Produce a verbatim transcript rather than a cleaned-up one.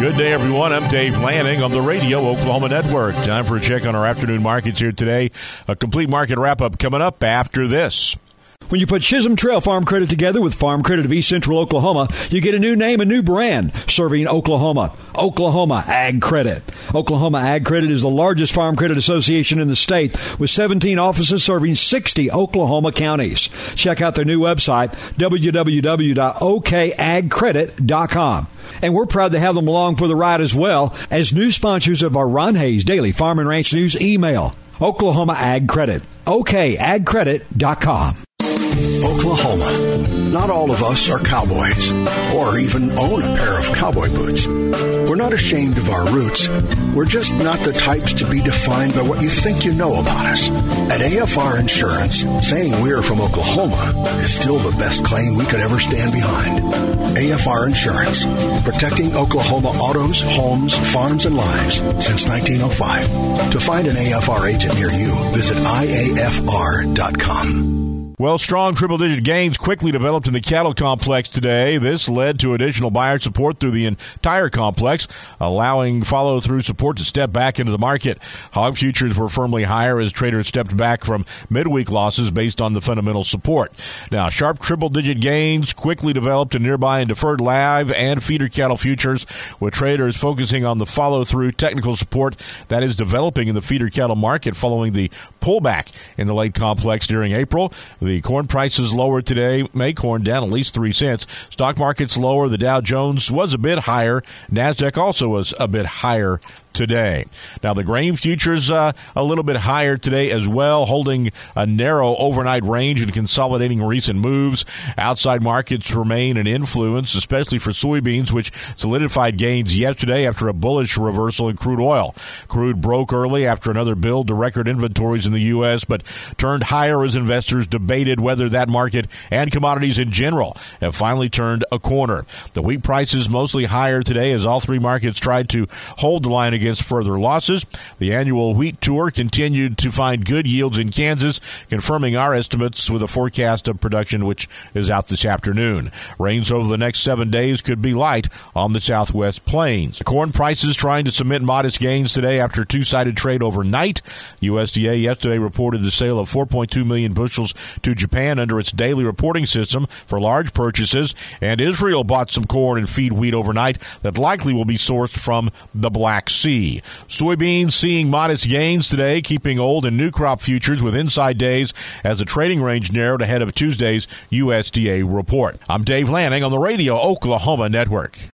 Good day, everyone. I'm Dave Lanning on the Radio Oklahoma Network. Time for a check on our afternoon markets here today. A complete market wrap-up coming up after this. When you put Chisholm Trail Farm Credit together with Farm Credit of East Central Oklahoma, you get a new name, a new brand, serving Oklahoma. Oklahoma Ag Credit. Oklahoma Ag Credit is the largest farm credit association in the state, with seventeen offices serving sixty Oklahoma counties. Check out their new website, w w w dot o k ag credit dot com. And we're proud to have them along for the ride as well as new sponsors of our Ron Hayes Daily Farm and Ranch News email. Oklahoma Ag Credit. o k ag credit dot com. Oklahoma. Not all of us are cowboys or even own a pair of cowboy boots. We're not ashamed of our roots. We're just not the types to be defined by what you think you know about us. At A F R Insurance, saying we're from Oklahoma is still the best claim we could ever stand behind. A F R Insurance, protecting Oklahoma autos, homes, farms, and lives since nineteen oh five. To find an A F R agent near you, visit I A F R dot com. Well, strong triple-digit gains quickly developed in the cattle complex today. This led to additional buyer support through the entire complex, allowing follow-through support to step back into the market. Hog futures were firmly higher as traders stepped back from midweek losses based on the fundamental support. Now, sharp triple-digit gains quickly developed in nearby and deferred live and feeder cattle futures, with traders focusing on the follow-through technical support that is developing in the feeder cattle market following the pullback in the late complex during April. The corn prices lower today. May corn down at least three cents. Stock market's lower. The Dow Jones was a bit higher. NASDAQ also was a bit higher today. Now, the grain futures uh, a little bit higher today as well, holding a narrow overnight range and consolidating recent moves. Outside markets remain an influence, especially for soybeans, which solidified gains yesterday after a bullish reversal in crude oil. Crude broke early after another build to record inventories in the U S, but turned higher as investors debated whether that market and commodities in general have finally turned a corner. The wheat prices mostly higher today as all three markets tried to hold the line against further losses. The annual wheat tour continued to find good yields in Kansas, confirming our estimates with a forecast of production which is out this afternoon. Rains over the next seven days could be light on the southwest plains. Corn prices trying to submit modest gains today after two-sided trade overnight. U S D A yesterday reported the sale of four point two million bushels to Japan under its daily reporting system for large purchases, and Israel bought some corn and feed wheat overnight that likely will be sourced from the Black Sea. Soybeans seeing modest gains today, keeping old and new crop futures with inside days as the trading range narrowed ahead of Tuesday's U S D A report. I'm Dave Lanning on the Radio Oklahoma Network.